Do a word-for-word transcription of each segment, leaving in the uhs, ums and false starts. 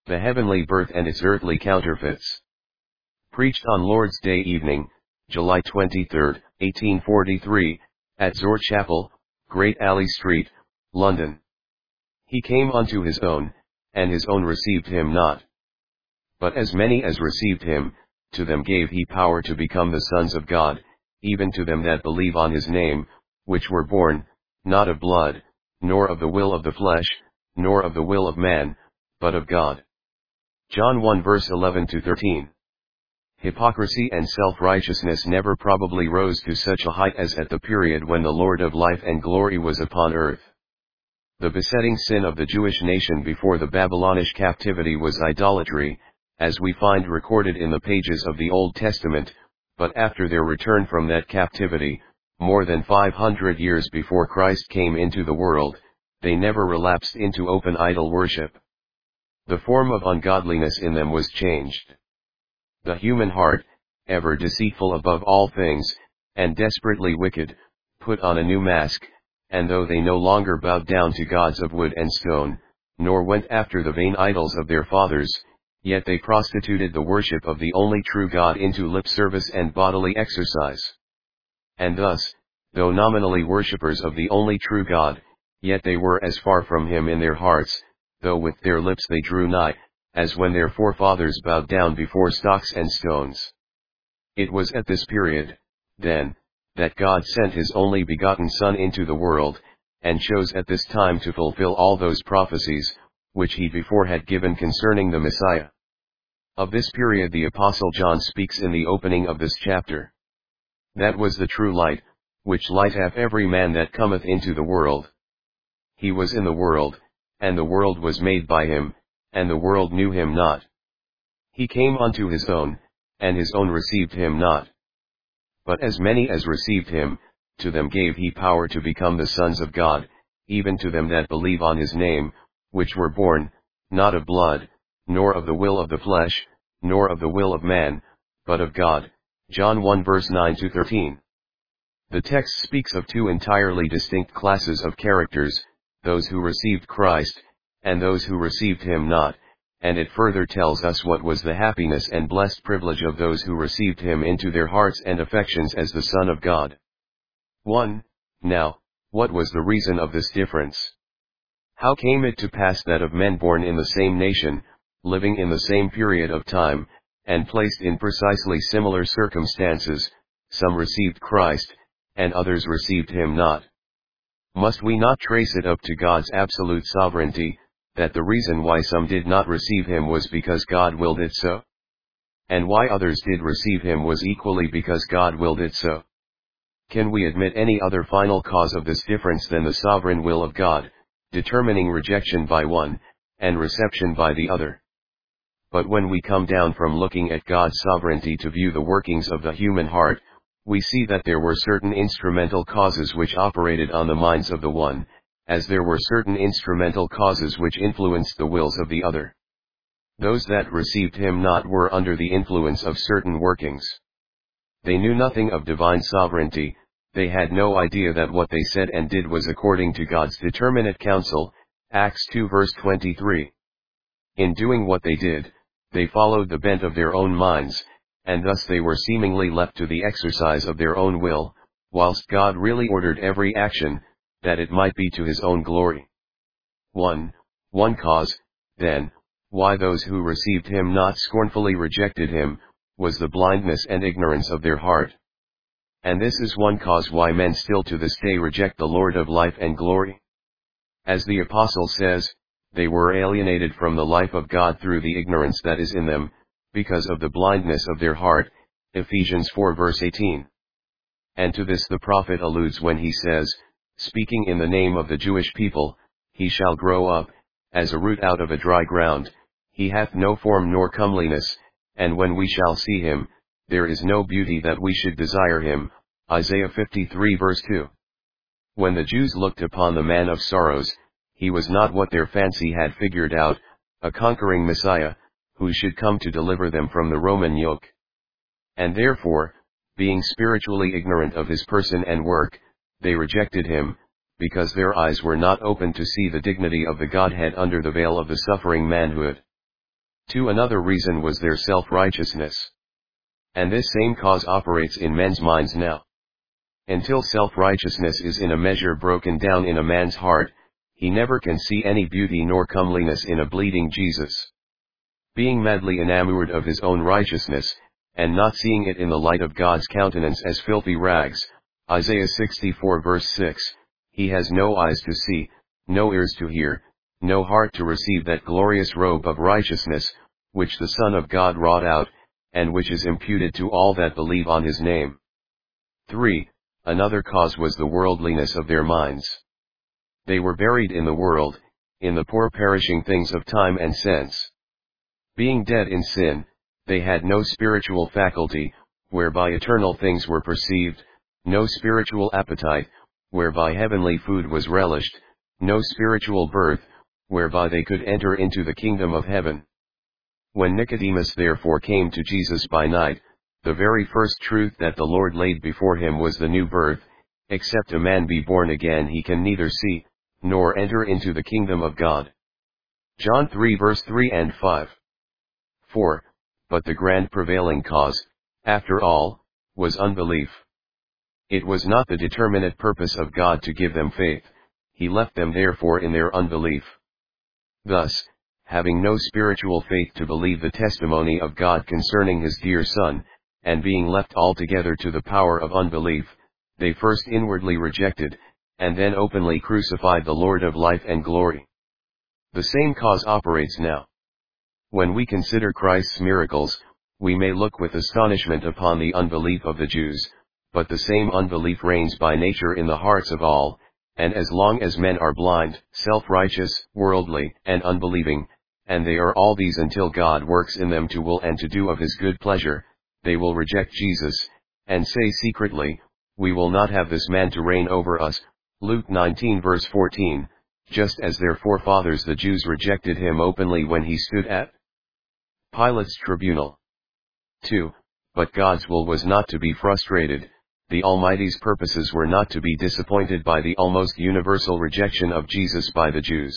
The Heavenly Birth and its Earthly Counterfeits. Preached on Lord's Day evening, July twenty-third, eighteen forty-three, at Zoar Chapel, Great Alley Street, London. He came unto his own, and his own received him not. But as many as received him, to them gave he power to become the sons of God, even to them that believe on his name, which were born, not of blood, nor of the will of the flesh, nor of the will of man, but of God. John one verse eleven to thirteen. Hypocrisy and self-righteousness never probably rose to such a height as at the period when the Lord of life and glory was upon earth. The besetting sin of the Jewish nation before the Babylonish captivity was idolatry, as we find recorded in the pages of the Old Testament, but after their return from that captivity, more than five hundred years before Christ came into the world, they never relapsed into open idol worship. The form of ungodliness in them was changed. The human heart, ever deceitful above all things, and desperately wicked, put on a new mask, and though they no longer bowed down to gods of wood and stone, nor went after the vain idols of their fathers, yet they prostituted the worship of the only true God into lip service and bodily exercise. And thus, though nominally worshippers of the only true God, yet they were as far from him in their hearts, though with their lips they drew nigh, as when their forefathers bowed down before stocks and stones. It was at this period, then, that God sent his only begotten Son into the world, and chose at this time to fulfill all those prophecies, which he before had given concerning the Messiah. Of this period the Apostle John speaks in the opening of this chapter. That was the true light, which lighteth every man that cometh into the world. He was in the world, and the world was made by him, and the world knew him not. He came unto his own, and his own received him not. But as many as received him, to them gave he power to become the sons of God, even to them that believe on his name, which were born, not of blood, nor of the will of the flesh, nor of the will of man, but of God. John one verse nine to thirteen. The text speaks of two entirely distinct classes of characters, those who received Christ, and those who received him not, and it further tells us what was the happiness and blessed privilege of those who received him into their hearts and affections as the Son of God. one. Now, what was the reason of this difference? How came it to pass that of men born in the same nation, living in the same period of time, and placed in precisely similar circumstances, some received Christ, and others received him not? Must we not trace it up to God's absolute sovereignty, that the reason why some did not receive him was because God willed it so? And why others did receive him was equally because God willed it so? Can we admit any other final cause of this difference than the sovereign will of God, determining rejection by one, and reception by the other? But when we come down from looking at God's sovereignty to view the workings of the human heart, we see that there were certain instrumental causes which operated on the minds of the one, as there were certain instrumental causes which influenced the wills of the other. Those that received him not were under the influence of certain workings. They knew nothing of divine sovereignty, they had no idea that what they said and did was according to God's determinate counsel, Acts two verse twenty-three. In doing what they did, they followed the bent of their own minds, and thus they were seemingly left to the exercise of their own will, whilst God really ordered every action, that it might be to his own glory. one. One cause, then, why those who received him not scornfully rejected him, was the blindness and ignorance of their heart. And this is one cause why men still to this day reject the Lord of life and glory. As the Apostle says, they were alienated from the life of God through the ignorance that is in them, because of the blindness of their heart, Ephesians four verse eighteen. And to this the prophet alludes when he says, speaking in the name of the Jewish people, he shall grow up, as a root out of a dry ground, he hath no form nor comeliness, and when we shall see him, there is no beauty that we should desire him, Isaiah fifty-three verse two. When the Jews looked upon the man of sorrows, he was not what their fancy had figured out, a conquering Messiah, who should come to deliver them from the Roman yoke. And therefore, being spiritually ignorant of his person and work, they rejected him, because their eyes were not opened to see the dignity of the Godhead under the veil of the suffering manhood. Two, another reason was their self-righteousness. And this same cause operates in men's minds now. Until self-righteousness is in a measure broken down in a man's heart, he never can see any beauty nor comeliness in a bleeding Jesus. Being madly enamored of his own righteousness, and not seeing it in the light of God's countenance as filthy rags, Isaiah sixty-four verse six, he has no eyes to see, no ears to hear, no heart to receive that glorious robe of righteousness, which the Son of God wrought out, and which is imputed to all that believe on his name. three. Another cause was the worldliness of their minds. They were buried in the world, in the poor perishing things of time and sense. Being dead in sin, they had no spiritual faculty, whereby eternal things were perceived, no spiritual appetite, whereby heavenly food was relished, no spiritual birth, whereby they could enter into the kingdom of heaven. When Nicodemus therefore came to Jesus by night, the very first truth that the Lord laid before him was the new birth. Except a man be born again, he can neither see, nor enter into the kingdom of God. John three verse three and five. four. But the grand prevailing cause, after all, was unbelief. It was not the determinate purpose of God to give them faith, he left them therefore in their unbelief. Thus, having no spiritual faith to believe the testimony of God concerning his dear Son, and being left altogether to the power of unbelief, they first inwardly rejected, and then openly crucified the Lord of life and glory. The same cause operates now. When we consider Christ's miracles, we may look with astonishment upon the unbelief of the Jews, but the same unbelief reigns by nature in the hearts of all, and as long as men are blind, self-righteous, worldly, and unbelieving, and they are all these until God works in them to will and to do of his good pleasure, they will reject Jesus, and say secretly, we will not have this man to reign over us, Luke nineteen verse fourteen, just as their forefathers the Jews rejected him openly when he stood at Pilate's tribunal. two. But God's will was not to be frustrated, the Almighty's purposes were not to be disappointed by the almost universal rejection of Jesus by the Jews.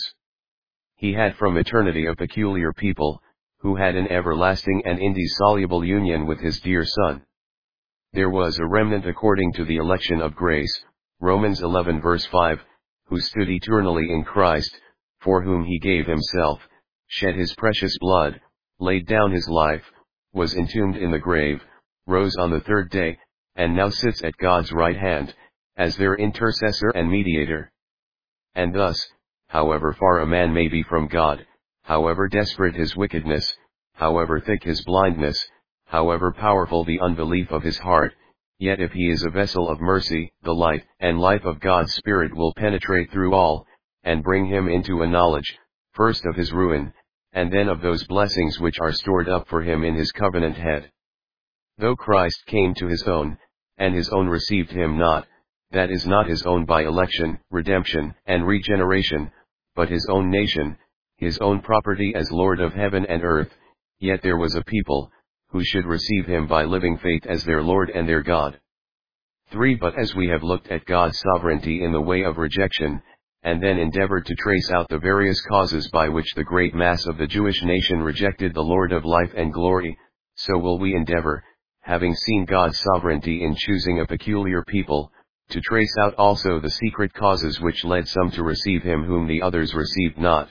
He had from eternity a peculiar people, who had an everlasting and indissoluble union with his dear Son. There was a remnant according to the election of grace, Romans eleven verse five, who stood eternally in Christ, for whom he gave himself, shed his precious blood, laid down his life, was entombed in the grave, rose on the third day, and now sits at God's right hand, as their intercessor and mediator. And thus, however far a man may be from God, however desperate his wickedness, however thick his blindness, however powerful the unbelief of his heart, yet if he is a vessel of mercy, the light and life of God's Spirit will penetrate through all, and bring him into a knowledge, first of his ruin, and then of those blessings which are stored up for him in his covenant head. Though Christ came to his own, and his own received him not, that is not his own by election, redemption, and regeneration, but his own nation, his own property as Lord of heaven and earth, yet there was a people, who should receive him by living faith as their Lord and their God. three. But as we have looked at God's sovereignty in the way of rejection, and then endeavored to trace out the various causes by which the great mass of the Jewish nation rejected the Lord of life and glory, so will we endeavor, having seen God's sovereignty in choosing a peculiar people, to trace out also the secret causes which led some to receive him whom the others received not.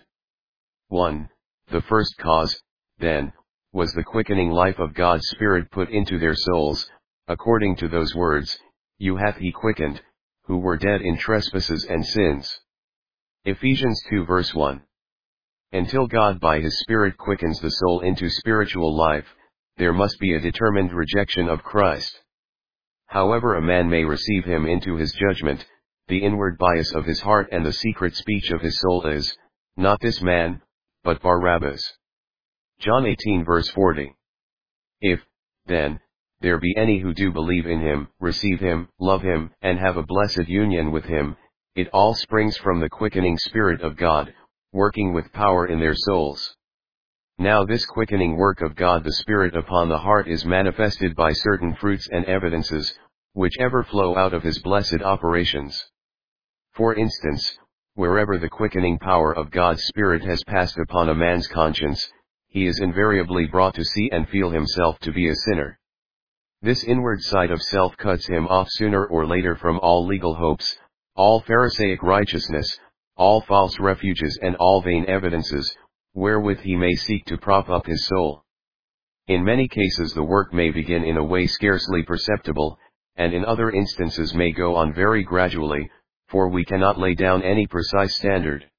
one. The first cause, then, was the quickening life of God's Spirit put into their souls, according to those words, you hath he quickened, who were dead in trespasses and sins. Ephesians two verse one. Until God by his Spirit quickens the soul into spiritual life, there must be a determined rejection of Christ. However a man may receive him into his judgment, the inward bias of his heart and the secret speech of his soul is, not this man, but Barabbas. John eighteen verse forty. If, then, there be any who do believe in him, receive him, love him, and have a blessed union with him, it all springs from the quickening Spirit of God, working with power in their souls. Now this quickening work of God the Spirit upon the heart is manifested by certain fruits and evidences, which ever flow out of his blessed operations. For instance, wherever the quickening power of God's Spirit has passed upon a man's conscience, he is invariably brought to see and feel himself to be a sinner. This inward side of self cuts him off sooner or later from all legal hopes, all Pharisaic righteousness, all false refuges and all vain evidences, wherewith he may seek to prop up his soul. In many cases the work may begin in a way scarcely perceptible, and in other instances may go on very gradually, for we cannot lay down any precise standard.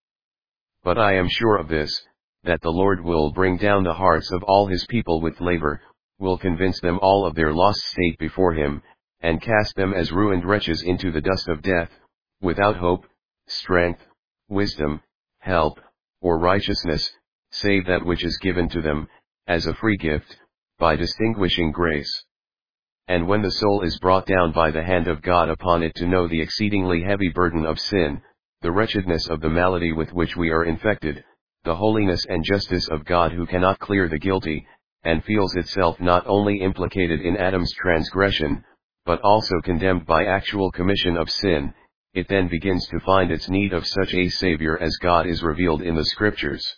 But I am sure of this, that the Lord will bring down the hearts of all his people with labor, will convince them all of their lost state before him, and cast them as ruined wretches into the dust of death, without hope, strength, wisdom, help, or righteousness, save that which is given to them, as a free gift, by distinguishing grace. And when the soul is brought down by the hand of God upon it to know the exceedingly heavy burden of sin, the wretchedness of the malady with which we are infected, the holiness and justice of God who cannot clear the guilty, and feels itself not only implicated in Adam's transgression, but also condemned by actual commission of sin, it then begins to find its need of such a Savior as God is revealed in the Scriptures.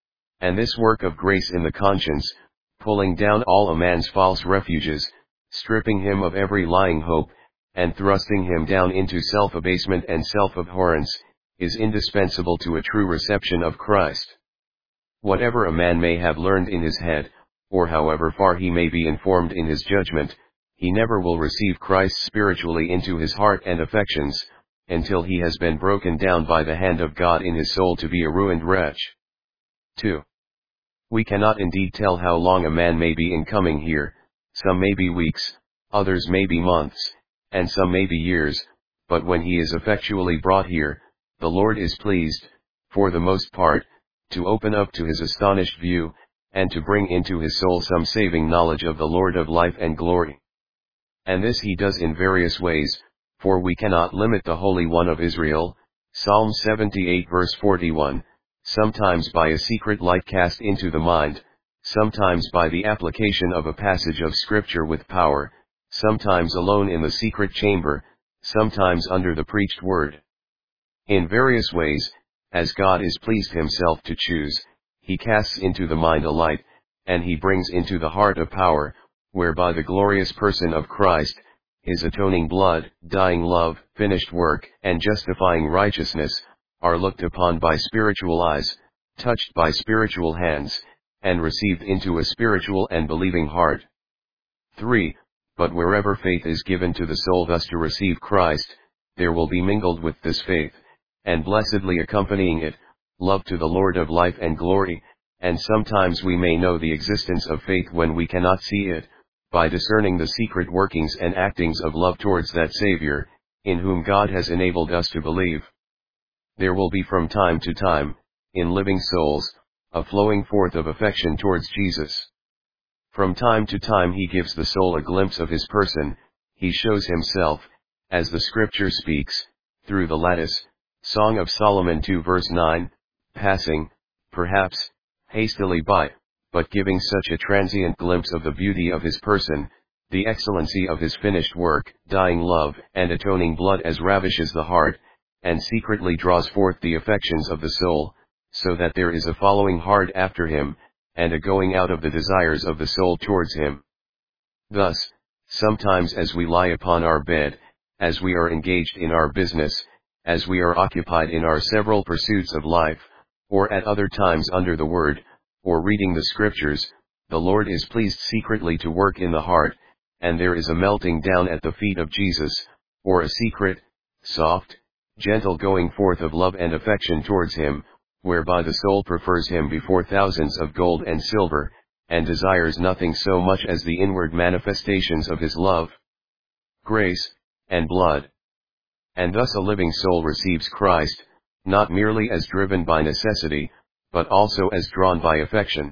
And this work of grace in the conscience, pulling down all a man's false refuges, stripping him of every lying hope, and thrusting him down into self-abasement and self-abhorrence, is indispensable to a true reception of Christ. Whatever a man may have learned in his head, or however far he may be informed in his judgment, he never will receive Christ spiritually into his heart and affections, until he has been broken down by the hand of God in his soul to be a ruined wretch. two. We cannot indeed tell how long a man may be in coming here, some may be weeks, others may be months, and some may be years, but when he is effectually brought here, the Lord is pleased, for the most part, to open up to his astonished view, and to bring into his soul some saving knowledge of the Lord of life and glory. And this he does in various ways, for we cannot limit the Holy One of Israel, Psalm seventy-eight verse forty-one, sometimes by a secret light cast into the mind, sometimes by the application of a passage of Scripture with power, sometimes alone in the secret chamber, sometimes under the preached word. In various ways, as God is pleased himself to choose, he casts into the mind a light, and he brings into the heart a power, whereby the glorious person of Christ, his atoning blood, dying love, finished work, and justifying righteousness, are looked upon by spiritual eyes, touched by spiritual hands, and received into a spiritual and believing heart. three. But wherever faith is given to the soul thus to receive Christ, there will be mingled with this faith, and blessedly accompanying it, love to the Lord of life and glory, and sometimes we may know the existence of faith when we cannot see it, by discerning the secret workings and actings of love towards that Savior, in whom God has enabled us to believe. There will be from time to time, in living souls, a flowing forth of affection towards Jesus. From time to time he gives the soul a glimpse of his person, he shows himself, as the Scripture speaks, through the lattice, Song of Solomon two verse nine, passing, perhaps, hastily by, but giving such a transient glimpse of the beauty of his person, the excellency of his finished work, dying love, and atoning blood as ravishes the heart, and secretly draws forth the affections of the soul, so that there is a following hard after him, and a going out of the desires of the soul towards him. Thus, sometimes as we lie upon our bed, as we are engaged in our business, as we are occupied in our several pursuits of life, or at other times under the Word, or reading the Scriptures, the Lord is pleased secretly to work in the heart, and there is a melting down at the feet of Jesus, or a secret, soft, gentle going forth of love and affection towards him, whereby the soul prefers him before thousands of gold and silver, and desires nothing so much as the inward manifestations of his love, grace, and blood. And thus a living soul receives Christ, not merely as driven by necessity, but also as drawn by affection.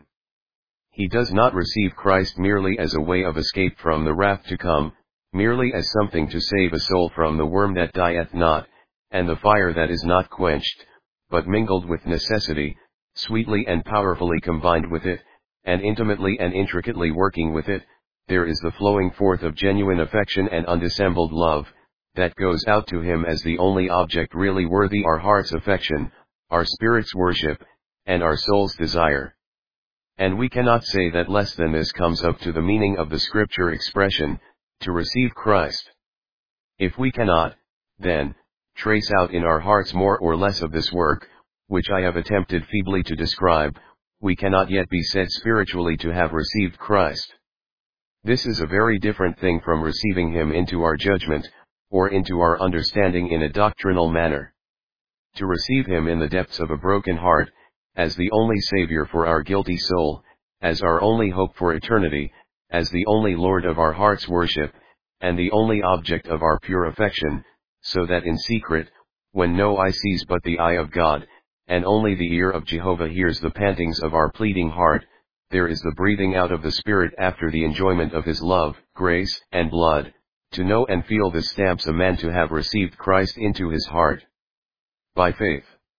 He does not receive Christ merely as a way of escape from the wrath to come, merely as something to save a soul from the worm that dieth not, and the fire that is not quenched, but mingled with necessity, sweetly and powerfully combined with it, and intimately and intricately working with it, there is the flowing forth of genuine affection and undissembled love, that goes out to him as the only object really worthy our heart's affection, our spirit's worship, and our soul's desire. And we cannot say that less than this comes up to the meaning of the scripture expression, to receive Christ. If we cannot, then, trace out in our hearts more or less of this work, which I have attempted feebly to describe, we cannot yet be said spiritually to have received Christ. This is a very different thing from receiving him into our judgment, or into our understanding in a doctrinal manner. To receive him in the depths of a broken heart, as the only Savior for our guilty soul, as our only hope for eternity, as the only Lord of our heart's worship, and the only object of our pure affection, so that in secret, when no eye sees but the eye of God, and only the ear of Jehovah hears the pantings of our pleading heart, there is the breathing out of the Spirit after the enjoyment of his love, grace, and blood, to know and feel this stamps a man to have received Christ into his heart by faith.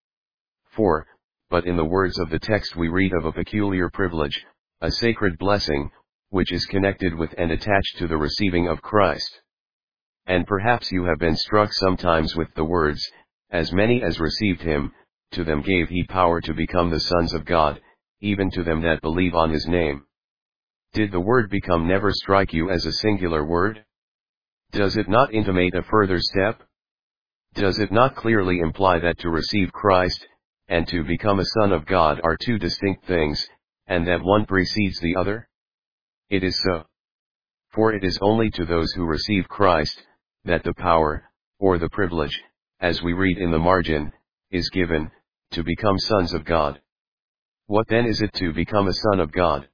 four. But in the words of the text we read of a peculiar privilege, a sacred blessing, which is connected with and attached to the receiving of Christ. And perhaps you have been struck sometimes with the words, as many as received him, to them gave he power to become the sons of God, even to them that believe on his name. Did the word become never strike you as a singular word? Does it not intimate a further step? Does it not clearly imply that to receive Christ, and to become a son of God are two distinct things, and that one precedes the other? It is so. For it is only to those who receive Christ, that the power, or the privilege, as we read in the margin, is given, to become sons of God. What then is it to become a son of God?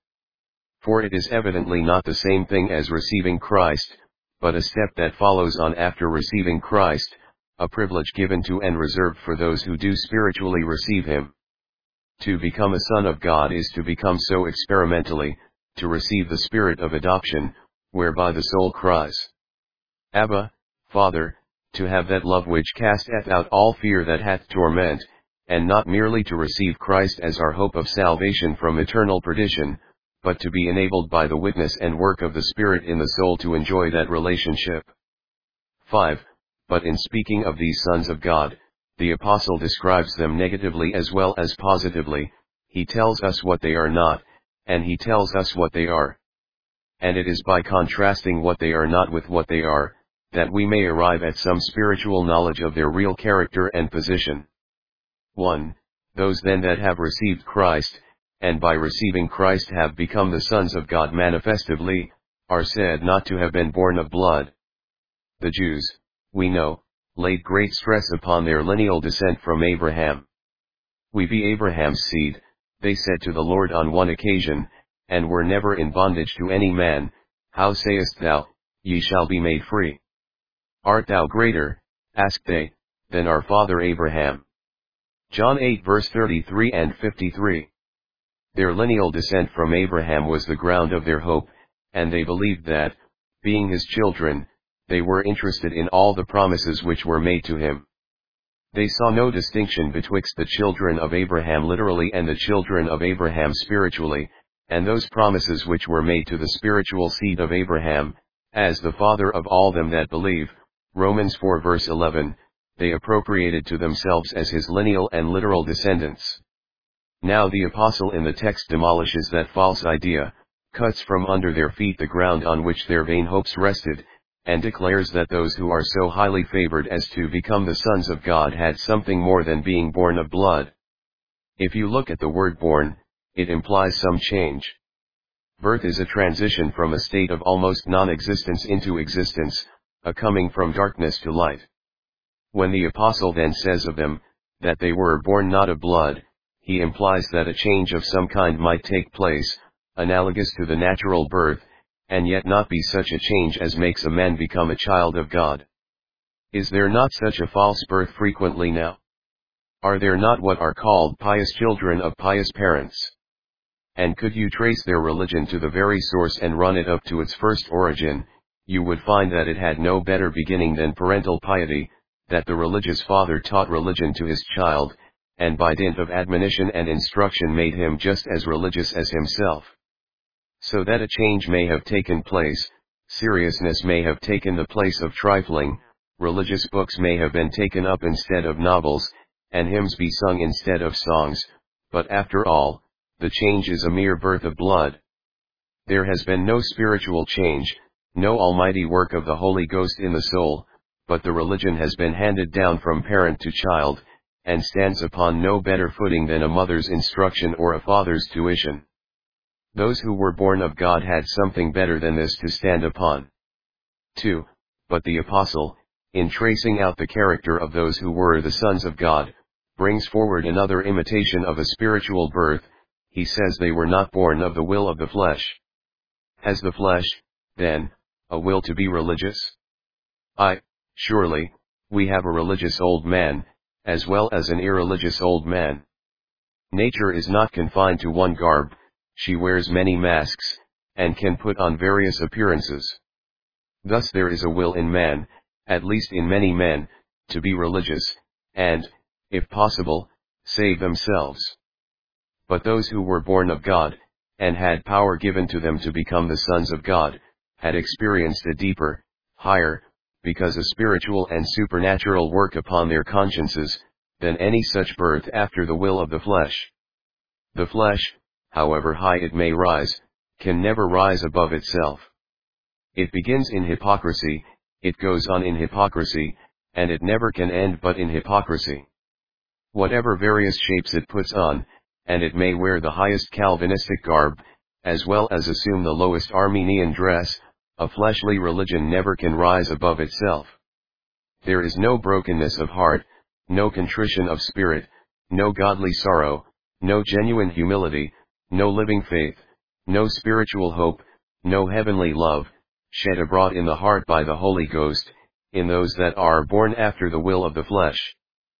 For it is evidently not the same thing as receiving Christ, but a step that follows on after receiving Christ, a privilege given to and reserved for those who do spiritually receive him. To become a son of God is to become so experimentally, to receive the spirit of adoption, whereby the soul cries, Abba, Father, to have that love which casteth out all fear that hath torment, and not merely to receive Christ as our hope of salvation from eternal perdition, but to be enabled by the witness and work of the Spirit in the soul to enjoy that relationship. five. But in speaking of these sons of God, the apostle describes them negatively as well as positively. He tells us what they are not, and he tells us what they are. And it is by contrasting what they are not with what they are, that we may arrive at some spiritual knowledge of their real character and position. one. Those then that have received Christ, and by receiving Christ have become the sons of God manifestively, are said not to have been born of blood. The Jews, we know, laid great stress upon their lineal descent from Abraham. We be Abraham's seed, they said to the Lord on one occasion, and were never in bondage to any man. How sayest thou, ye shall be made free? Art thou greater, asked they, than our father Abraham? John eight verse thirty-three and fifty-three. Their lineal descent from Abraham was the ground of their hope, and they believed that, being his children, they were interested in all the promises which were made to him. They saw no distinction betwixt the children of Abraham literally and the children of Abraham spiritually, and those promises which were made to the spiritual seed of Abraham, as the father of all them that believe, Romans four verse eleven, they appropriated to themselves as his lineal and literal descendants. Now the apostle in the text demolishes that false idea, cuts from under their feet the ground on which their vain hopes rested, and declares that those who are so highly favored as to become the sons of God had something more than being born of blood. If you look at the word born, it implies some change. Birth is a transition from a state of almost non-existence into existence, a coming from darkness to light. When the apostle then says of them, that they were born not of blood, he implies that a change of some kind might take place, analogous to the natural birth, and yet not be such a change as makes a man become a child of God. Is there not such a false birth frequently now? Are there not what are called pious children of pious parents? And could you trace their religion to the very source and run it up to its first origin, you would find that it had no better beginning than parental piety, that the religious father taught religion to his child, and by dint of admonition and instruction made him just as religious as himself. So that a change may have taken place, seriousness may have taken the place of trifling, religious books may have been taken up instead of novels, and hymns be sung instead of songs, but after all, the change is a mere birth of blood. There has been no spiritual change, no almighty work of the Holy Ghost in the soul, but the religion has been handed down from parent to child, and stands upon no better footing than a mother's instruction or a father's tuition. Those who were born of God had something better than this to stand upon. two. But the apostle, in tracing out the character of those who were the sons of God, brings forward another imitation of a spiritual birth. He says they were not born of the will of the flesh. Has the flesh, then, a will to be religious? Aye, surely, we have a religious old man, as well as an irreligious old man. Nature is not confined to one garb, she wears many masks, and can put on various appearances. Thus there is a will in man, at least in many men, to be religious, and, if possible, save themselves. But those who were born of God, and had power given to them to become the sons of God, had experienced a deeper, higher, because a spiritual and supernatural work upon their consciences, than any such birth after the will of the flesh. The flesh, however high it may rise, can never rise above itself. It begins in hypocrisy, it goes on in hypocrisy, and it never can end but in hypocrisy. Whatever various shapes it puts on, and it may wear the highest Calvinistic garb, as well as assume the lowest Armenian dress, a fleshly religion never can rise above itself. There is no brokenness of heart, no contrition of spirit, no godly sorrow, no genuine humility, no living faith, no spiritual hope, no heavenly love, shed abroad in the heart by the Holy Ghost, in those that are born after the will of the flesh.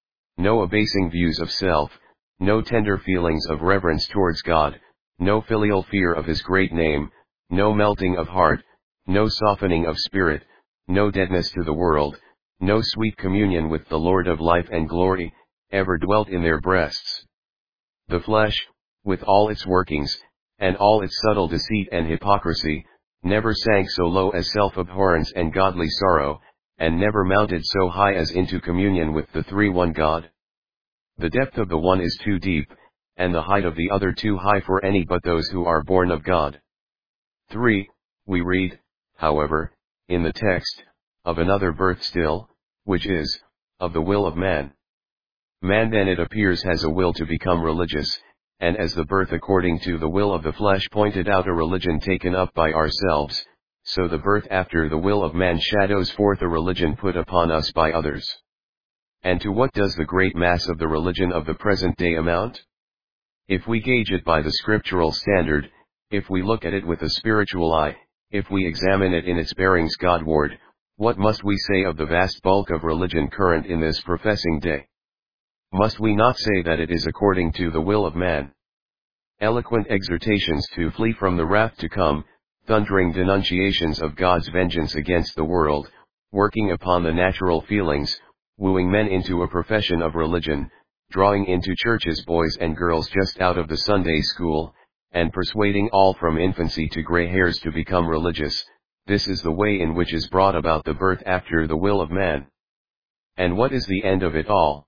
No abasing views of self, no tender feelings of reverence towards God, no filial fear of His great name, no melting of heart, no softening of spirit, no deadness to the world, no sweet communion with the Lord of life and glory, ever dwelt in their breasts. The flesh, with all its workings, and all its subtle deceit and hypocrisy, never sank so low as self-abhorrence and godly sorrow, and never mounted so high as into communion with the three-one God. The depth of the one is too deep, and the height of the other too high for any but those who are born of God. three. We read, however, in the text, of another birth still, which is, of the will of man. Man then it appears has a will to become religious, and as the birth according to the will of the flesh pointed out a religion taken up by ourselves, so the birth after the will of man shadows forth a religion put upon us by others. And to what does the great mass of the religion of the present day amount? If we gauge it by the scriptural standard, if we look at it with a spiritual eye, if we examine it in its bearings Godward, what must we say of the vast bulk of religion current in this professing day? Must we not say that it is according to the will of man? Eloquent exhortations to flee from the wrath to come, thundering denunciations of God's vengeance against the world, working upon the natural feelings, wooing men into a profession of religion, drawing into churches boys and girls just out of the Sunday school, and persuading all from infancy to gray hairs to become religious, this is the way in which is brought about the birth after the will of man. And what is the end of it all?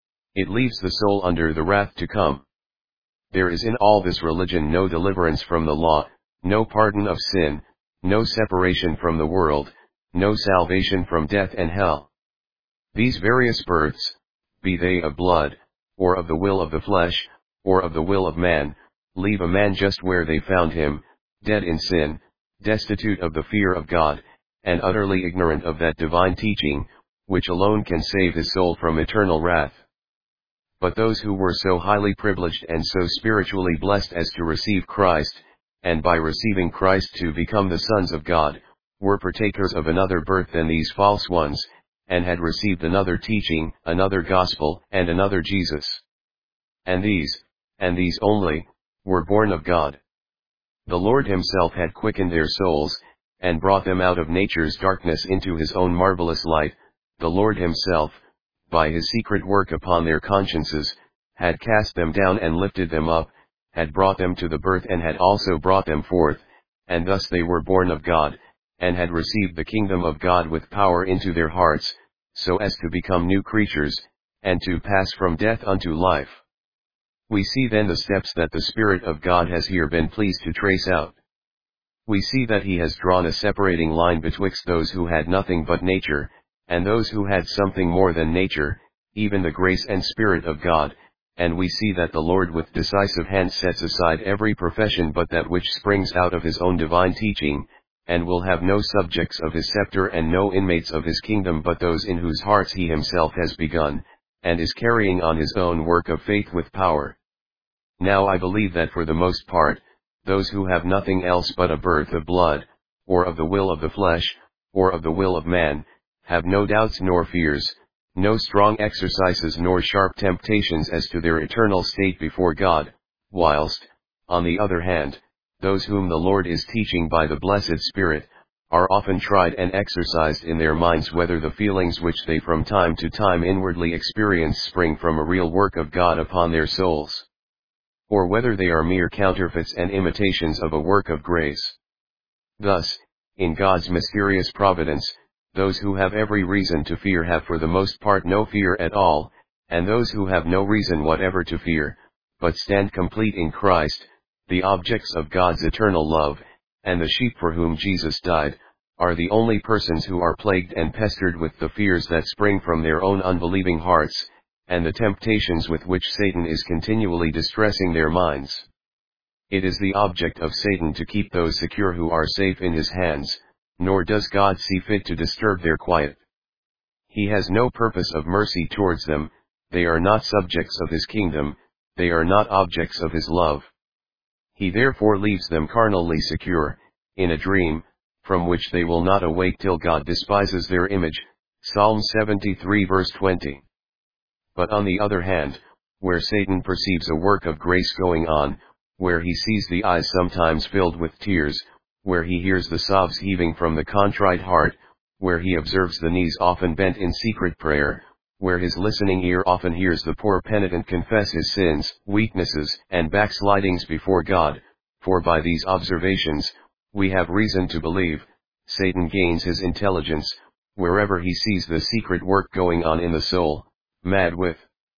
It leaves the soul under the wrath to come. There is in all this religion no deliverance from the law, no pardon of sin, no separation from the world, no salvation from death and hell. These various births, be they of blood, or of the will of the flesh, or of the will of man, leave a man just where they found him, dead in sin, destitute of the fear of God, and utterly ignorant of that divine teaching, which alone can save his soul from eternal wrath. But those who were so highly privileged and so spiritually blessed as to receive Christ, and by receiving Christ to become the sons of God, were partakers of another birth than these false ones, and had received another teaching, another gospel, and another Jesus. And these, and these only, were born of God. The Lord Himself had quickened their souls, and brought them out of nature's darkness into His own marvelous light. The Lord Himself, by His secret work upon their consciences, had cast them down and lifted them up, had brought them to the birth and had also brought them forth, and thus they were born of God, and had received the kingdom of God with power into their hearts, so as to become new creatures, and to pass from death unto life. We see then the steps that the Spirit of God has here been pleased to trace out. We see that he has drawn a separating line betwixt those who had nothing but nature, and those who had something more than nature, even the grace and Spirit of God, and we see that the Lord with decisive hand sets aside every profession but that which springs out of his own divine teaching, and will have no subjects of his scepter and no inmates of his kingdom but those in whose hearts he himself has begun, and is carrying on his own work of faith with power. Now I believe that for the most part, those who have nothing else but a birth of blood, or of the will of the flesh, or of the will of man, have no doubts nor fears, no strong exercises nor sharp temptations as to their eternal state before God, whilst, on the other hand, those whom the Lord is teaching by the blessed Spirit, are often tried and exercised in their minds whether the feelings which they from time to time inwardly experience spring from a real work of God upon their souls, or whether they are mere counterfeits and imitations of a work of grace. Thus, in God's mysterious providence, those who have every reason to fear have for the most part no fear at all, and those who have no reason whatever to fear, but stand complete in Christ, the objects of God's eternal love, and the sheep for whom Jesus died, are the only persons who are plagued and pestered with the fears that spring from their own unbelieving hearts, and the temptations with which Satan is continually distressing their minds. It is the object of Satan to keep those secure who are safe in his hands, nor does God see fit to disturb their quiet. He has no purpose of mercy towards them, they are not subjects of his kingdom, they are not objects of his love. He therefore leaves them carnally secure, in a dream, from which they will not awake till God despises their image. Psalm seventy-three verse twenty. But on the other hand, where Satan perceives a work of grace going on, where he sees the eyes sometimes filled with tears, where he hears the sobs heaving from the contrite heart, where he observes the knees often bent in secret prayer, where his listening ear often hears the poor penitent confess his sins, weaknesses, and backslidings before God, for by these observations, we have reason to believe, Satan gains his intelligence, wherever he sees the secret work going on in the soul. Mad with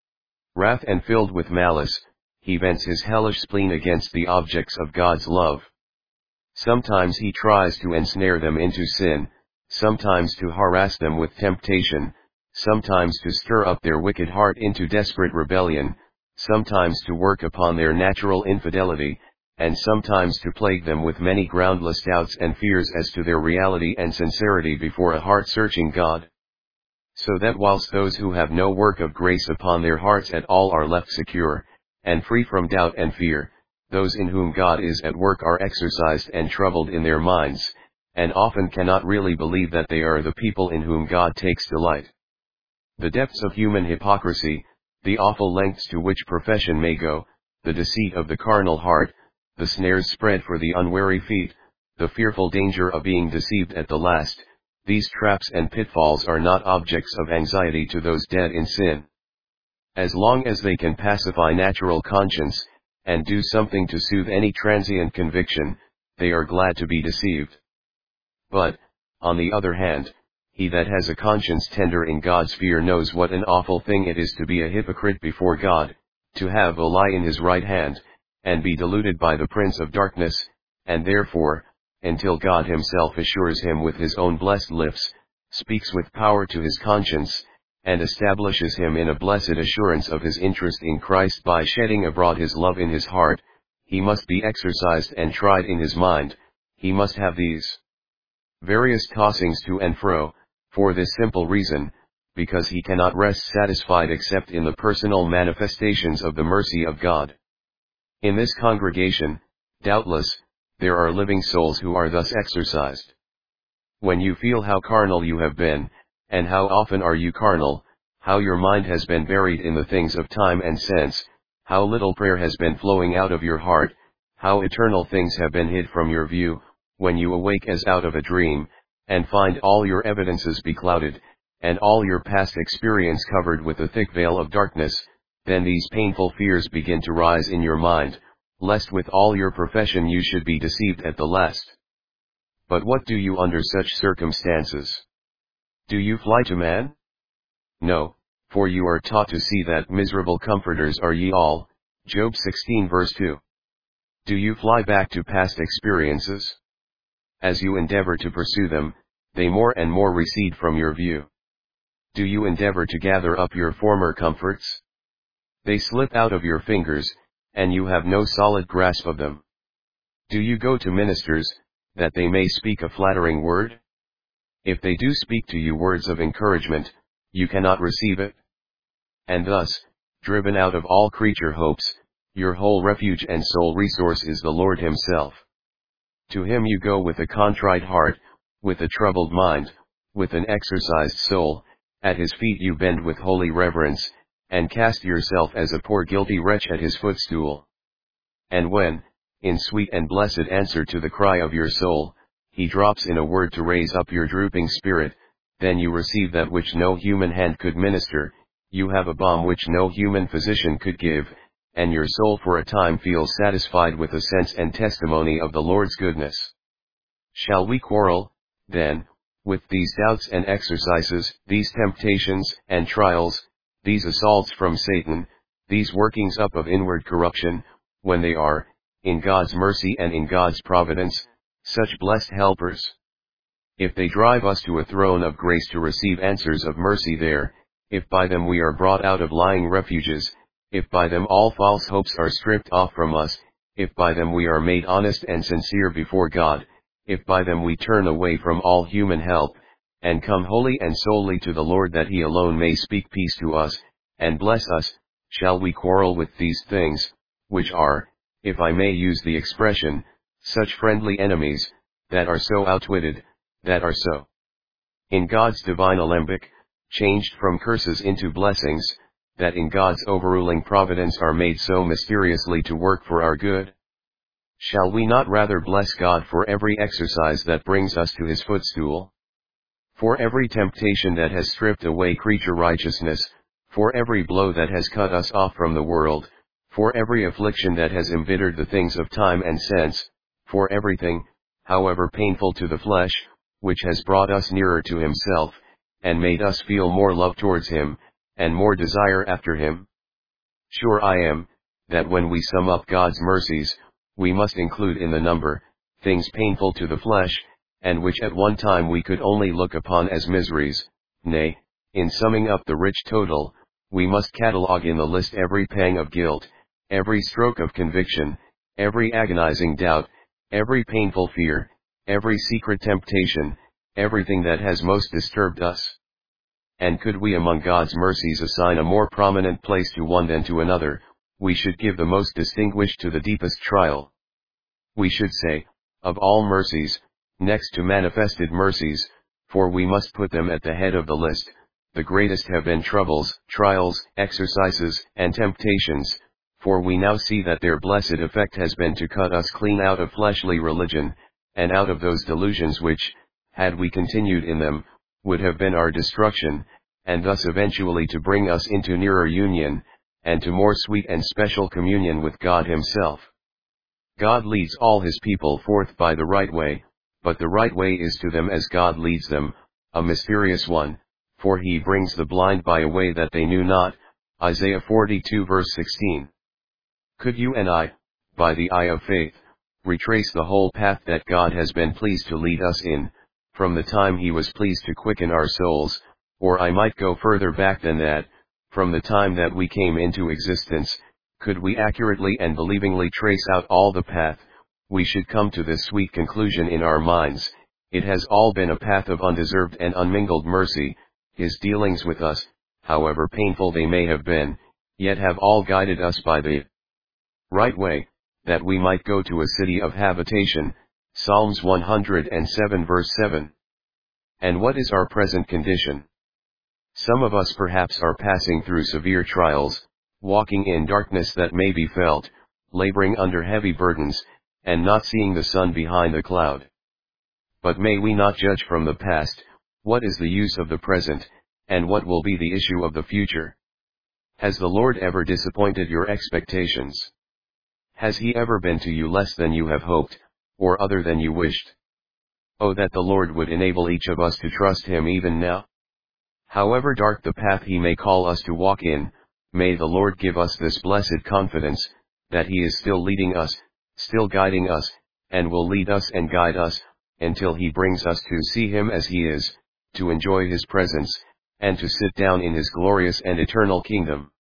wrath and filled with malice, he vents his hellish spleen against the objects of God's love. Sometimes he tries to ensnare them into sin, sometimes to harass them with temptation, sometimes to stir up their wicked heart into desperate rebellion, sometimes to work upon their natural infidelity, and sometimes to plague them with many groundless doubts and fears as to their reality and sincerity before a heart-searching God. So that whilst those who have no work of grace upon their hearts at all are left secure, and free from doubt and fear, those in whom God is at work are exercised and troubled in their minds, and often cannot really believe that they are the people in whom God takes delight. The depths of human hypocrisy, the awful lengths to which profession may go, the deceit of the carnal heart, the snares spread for the unwary feet, the fearful danger of being deceived at the last, these traps and pitfalls are not objects of anxiety to those dead in sin. As long as they can pacify natural conscience, and do something to soothe any transient conviction, they are glad to be deceived. But, on the other hand, he that has a conscience tender in God's fear knows what an awful thing it is to be a hypocrite before God, to have a lie in his right hand, and be deluded by the prince of darkness, and therefore, until God himself assures him with his own blessed lips, speaks with power to his conscience, and establishes him in a blessed assurance of his interest in Christ by shedding abroad his love in his heart, he must be exercised and tried in his mind, he must have these various tossings to and fro, for this simple reason, because he cannot rest satisfied except in the personal manifestations of the mercy of God. In this congregation, doubtless, there are living souls who are thus exercised. When you feel how carnal you have been, and how often are you carnal, how your mind has been buried in the things of time and sense, how little prayer has been flowing out of your heart, how eternal things have been hid from your view, when you awake as out of a dream, and find all your evidences beclouded, and all your past experience covered with a thick veil of darkness, then these painful fears begin to rise in your mind, lest with all your profession you should be deceived at the last. But what do you under such circumstances? Do you fly to man? No, for you are taught to see that miserable comforters are ye all, Job sixteen verse two. Do you fly back to past experiences? As you endeavor to pursue them, they more and more recede from your view. Do you endeavor to gather up your former comforts? They slip out of your fingers, and you have no solid grasp of them. Do you go to ministers, that they may speak a flattering word? If they do speak to you words of encouragement, you cannot receive it. And thus, driven out of all creature hopes, your whole refuge and sole resource is the Lord Himself. To Him you go with a contrite heart, with a troubled mind, with an exercised soul. At His feet you bend with holy reverence, and cast yourself as a poor guilty wretch at His footstool. And when, in sweet and blessed answer to the cry of your soul, He drops in a word to raise up your drooping spirit, then you receive that which no human hand could minister, you have a balm which no human physician could give, and your soul for a time feels satisfied with a sense and testimony of the Lord's goodness. Shall we quarrel, then, with these doubts and exercises, these temptations and trials, these assaults from Satan, these workings up of inward corruption, when they are, in God's mercy and in God's providence, such blessed helpers? If they drive us to a throne of grace to receive answers of mercy there, if by them we are brought out of lying refuges, if by them all false hopes are stripped off from us, if by them we are made honest and sincere before God, if by them we turn away from all human help, and come wholly and solely to the Lord that He alone may speak peace to us, and bless us, shall we quarrel with these things, which are, if I may use the expression, such friendly enemies, that are so outwitted, that are so in God's divine alembic, changed from curses into blessings, that in God's overruling providence are made so mysteriously to work for our good? Shall we not rather bless God for every exercise that brings us to His footstool? For every temptation that has stripped away creature righteousness, for every blow that has cut us off from the world, for every affliction that has embittered the things of time and sense, for everything, however painful to the flesh, which has brought us nearer to Himself, and made us feel more love towards Him, and more desire after Him? Sure I am, that when we sum up God's mercies, we must include in the number, things painful to the flesh, and which at one time we could only look upon as miseries. Nay, in summing up the rich total, we must catalogue in the list every pang of guilt, every stroke of conviction, every agonizing doubt, every painful fear, every secret temptation, everything that has most disturbed us. And could we among God's mercies assign a more prominent place to one than to another, we should give the most distinguished to the deepest trial. We should say, of all mercies, next to manifested mercies, for we must put them at the head of the list, the greatest have been troubles, trials, exercises, and temptations, for we now see that their blessed effect has been to cut us clean out of fleshly religion, and out of those delusions which, had we continued in them, would have been our destruction, and thus eventually to bring us into nearer union, and to more sweet and special communion with God Himself. God leads all His people forth by the right way, but the right way is to them as God leads them, a mysterious one, for He brings the blind by a way that they knew not. Isaiah forty-two verse sixteen. Could you and I, by the eye of faith, retrace the whole path that God has been pleased to lead us in, from the time He was pleased to quicken our souls, or I might go further back than that, from the time that we came into existence, could we accurately and believingly trace out all the path, we should come to this sweet conclusion in our minds: it has all been a path of undeserved and unmingled mercy. His dealings with us, however painful they may have been, yet have all guided us by the right way, that we might go to a city of habitation. Psalms one hundred seven verse seven. And what is our present condition? Some of us perhaps are passing through severe trials, walking in darkness that may be felt, laboring under heavy burdens, and not seeing the sun behind the cloud. But may we not judge from the past, what is the use of the present, and what will be the issue of the future? Has the Lord ever disappointed your expectations? Has He ever been to you less than you have hoped, or other than you wished? Oh, that the Lord would enable each of us to trust Him even now. However dark the path He may call us to walk in, may the Lord give us this blessed confidence, that he is still leading us, still guiding us, and will lead us and guide us, until he brings us to see him as he is, to enjoy his presence, and to sit down in his glorious and eternal kingdom.